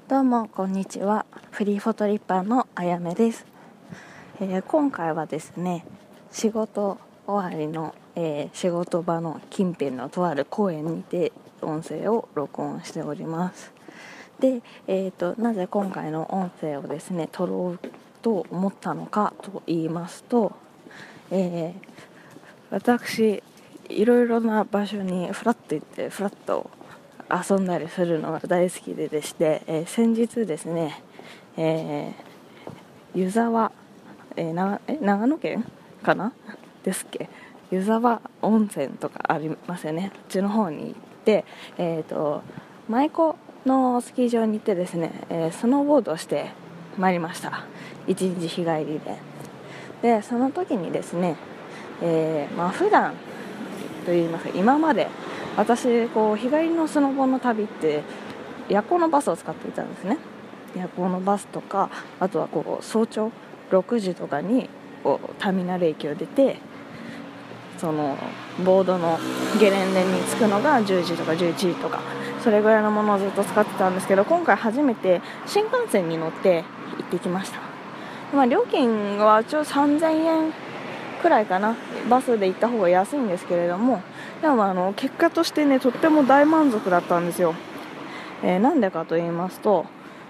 どうもこんにちは。フリーフォトリッパーのあやめです。今回はですね、仕事終わりの、仕事場の近辺のとある公園にて音声を録音しております。で、なぜ今回の音声をですね撮ろうと思ったのかと言いますと、私いろいろな場所にフラッと行ってフラッと遊んだりするのが大好きでして、先日ですね、湯沢、長野県かなですっけ、湯沢温泉とかありますよね。あっちの方に行って、舞妓のスキー場に行ってですね、スノーボードをしてまいりました。一日日帰りでその時にですね、普段といいますか、今まで私日帰りのスノボの旅って夜行のバスを使っていたんですね。夜行のバスとか、あとは早朝6時とかにターミナル駅を出て、そのボードのゲレンデに着くのが10時とか11時とか、それぐらいのものをずっと使ってたんですけど、今回初めて新幹線に乗って行ってきました。料金は一応3000円くらいかな。バスで行った方が安いんですけれども、でも結果としてね、とっても大満足だったんですよ。なんでかと言いますと、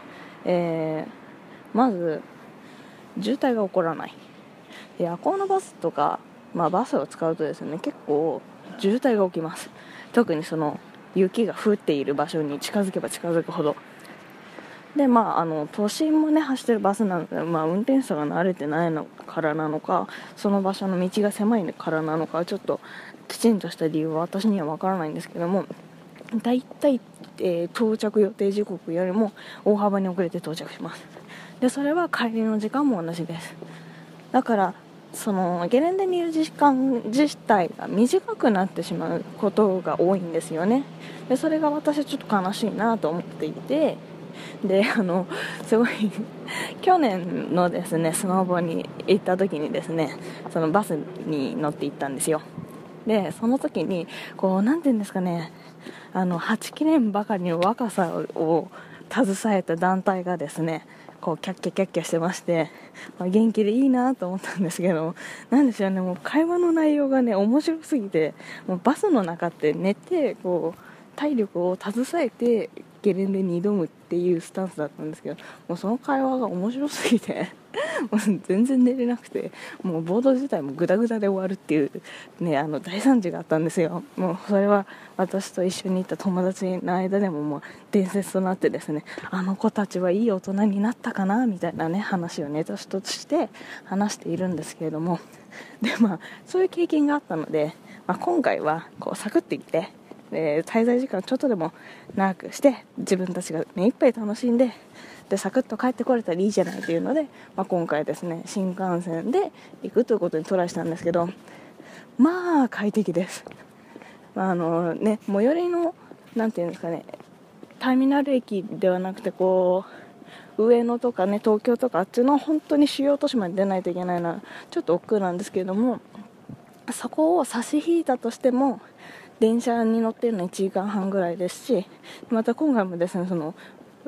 まず渋滞が起こらない。夜行のバスとか、バスを使うとですね、結構渋滞が起きます。特にその雪が降っている場所に近づけば近づくほどで、都心もね走ってるバスなので、運転手さんが慣れてないのからなのか、その場所の道が狭いからなのか、ちょっときちんとした理由は私には分からないんですけども、だいたい到着予定時刻よりも大幅に遅れて到着します。でそれは帰りの時間も同じです。だからそのゲレンデにいる時間自体が短くなってしまうことが多いんですよね。でそれが私はちょっと悲しいなと思っていて、すごい去年のですねスノーボーに行った時にですね、そのバスに乗って行ったんですよ。でその時になんていうんですかね、はちきれんばかりの若さを携えた団体がですね、キャッキャキャッキャしてまして、元気でいいなと思ったんですけど、なんですよね、もう会話の内容がね面白すぎて、もうバスの中って寝て体力を携えてゲレンデに挑むっていうスタンスだったんですけど、もうその会話が面白すぎてもう全然寝れなくて、もうボード自体もグダグダで終わるっていうね、大惨事があったんですよ。もうそれは私と一緒にいた友達の間でももう伝説となってですね、あの子たちはいい大人になったかなみたいなね話をネタとして話しているんですけれども、でそういう経験があったので、今回はサクッといって滞在時間ちょっとでも長くして自分たちが目いっぱい楽しんで、サクッと帰ってこれたらいいじゃないというので、今回ですね新幹線で行くということにトライしたんですけど、快適です。最寄りのなんていうんですかね、ターミナル駅ではなくて上野とかね、東京とかあっちの本当に主要都市まで出ないといけないのはちょっと億劫なんですけれども、そこを差し引いたとしても電車に乗っているの1時間半ぐらいですし、また今回もですね、その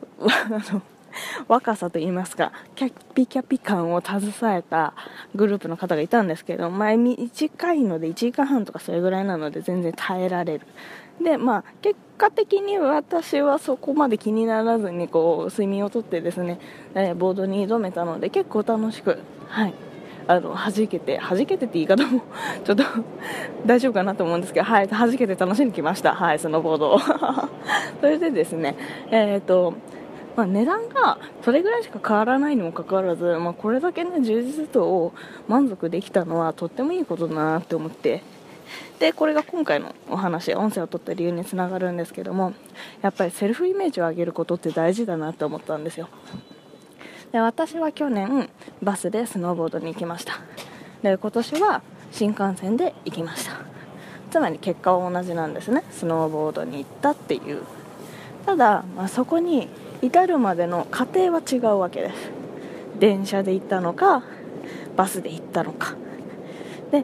若さといいますか、キャピキャピ感を携えたグループの方がいたんですけど、短いので1時間半とかそれぐらいなので全然耐えられる。で結果的に私はそこまで気にならずに睡眠をとってですね、ボードに挑めたので結構楽しく、弾けてって言い方もちょっと大丈夫かなと思うんですけど、弾けて楽しんできました。スノーボードをそれでですね、値段がそれぐらいしか変わらないにもかかわらず、これだけね充実度を満足できたのはとってもいいことだなって思って、でこれが今回のお話、音声を取った理由につながるんですけども、やっぱりセルフイメージを上げることって大事だなって思ったんですよ。で私は去年バスでスノーボードに行きました。で今年は新幹線で行きました。つまり結果は同じなんですね。スノーボードに行ったっていう。ただ、そこに至るまでの過程は違うわけです。電車で行ったのかバスで行ったのかで、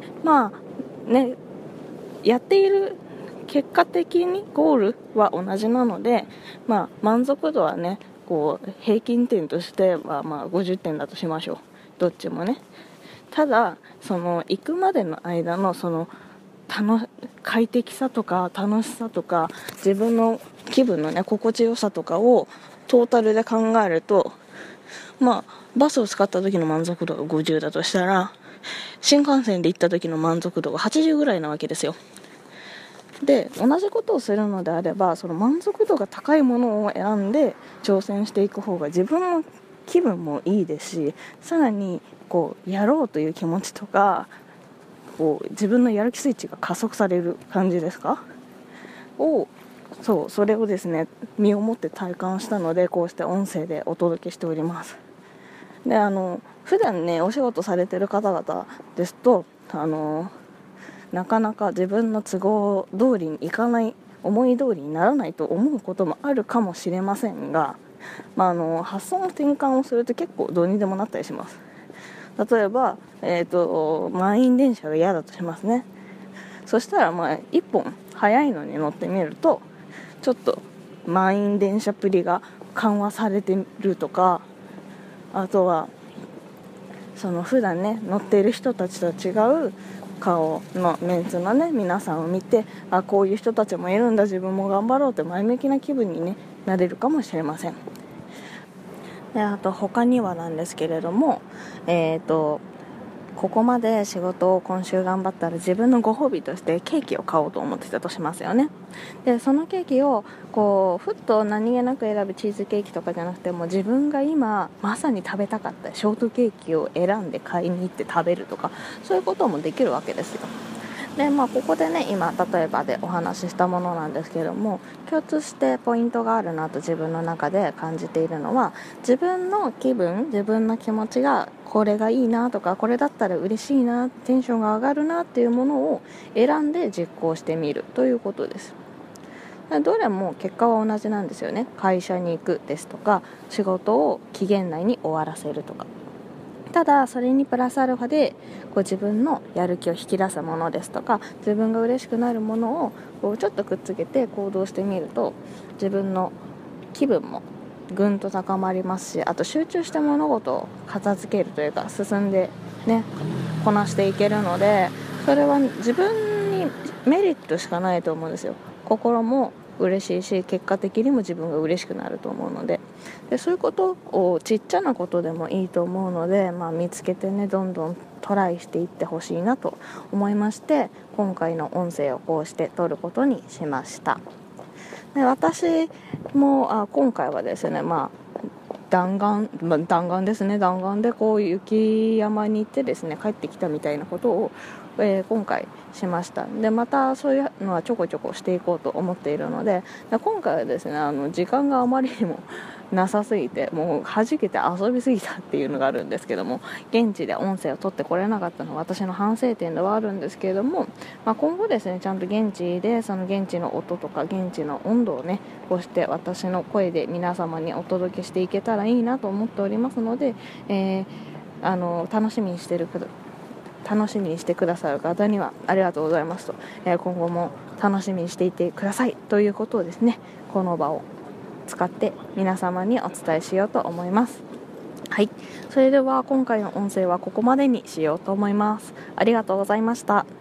やっている結果的にゴールは同じなので、満足度はねこう平均点としてはまあ50点だとしましょう、どっちもね。ただその行くまでの間のその快適さとか楽しさとか自分の気分のね心地よさとかをトータルで考えると、まあバスを使った時の満足度が50だとしたら、新幹線で行った時の満足度が80ぐらいなわけですよ。で同じことをするのであれば、その満足度が高いものを選んで挑戦していく方が自分の気分もいいですし、さらにこうやろうという気持ちとか、こう自分のやる気スイッチが加速される感じですかそれをですね身をもって体感したので、こうして音声でお届けしております。で普段ねお仕事されてる方々ですとなかなか自分の都合通りにいかない、思い通りにならないと思うこともあるかもしれませんが、発想の転換をすると結構どうにでもなったりします。例えば、満員電車が嫌だとしますね。そしたら1本早いのに乗ってみると、ちょっと満員電車っぷりが緩和されてるとか、あとはその普段ね乗っている人たちと違う顔のメンツのね皆さんを見て、こういう人たちもいるんだ、自分も頑張ろうって前向きな気分に、ね、なれるかもしれません。であと他にはなんですけれども、ここまで仕事を今週頑張ったら自分のご褒美としてケーキを買おうと思ってたとしますよね。でそのケーキをこうふっと何気なく選ぶチーズケーキとかじゃなくても、自分が今まさに食べたかったショートケーキを選んで買いに行って食べるとか、そういうこともできるわけですよ。でここでね今例えばでお話ししたものなんですけれども、共通してポイントがあるなと自分の中で感じているのは、自分の気分、自分の気持ちがこれがいいなとか、これだったら嬉しいな、テンションが上がるなっていうものを選んで実行してみるということです。どれも結果は同じなんですよね。会社に行くですとか、仕事を期限内に終わらせるとか。ただそれにプラスアルファで自分のやる気を引き出すものですとか、自分が嬉しくなるものをちょっとくっつけて行動してみると、自分の気分もぐんと高まりますし、あと集中して物事を片付けるというか進んでねこなしていけるので、それは自分にメリットしかないと思うんですよ。心も嬉しいし、結果的にも自分が嬉しくなると思うので、そういうことをちっちゃなことでもいいと思うので、見つけてねどんどんトライしていってほしいなと思いまして、今回の音声をこうして撮ることにしました。で私も今回はですね弾丸ですね。弾丸で雪山に行ってですね帰ってきたみたいなことを、今回しました。でまたそういうのはちょこちょこしていこうと思っているので、今回はですね時間があまりにもなさすぎて、もう弾けて遊びすぎたっていうのがあるんですけども、現地で音声を取ってこれなかったのは私の反省点ではあるんですけれども、今後ですねちゃんと現地でその現地の音とか現地の温度をねこうして私の声で皆様にお届けしていけたらいいなと思っておりますので、楽しみにしてくださる方にはありがとうございますと、今後も楽しみにしていてくださいということをですね、この場を使って皆様にお伝えしようと思います。はい、それでは今回の音声はここまでにしようと思います。ありがとうございました。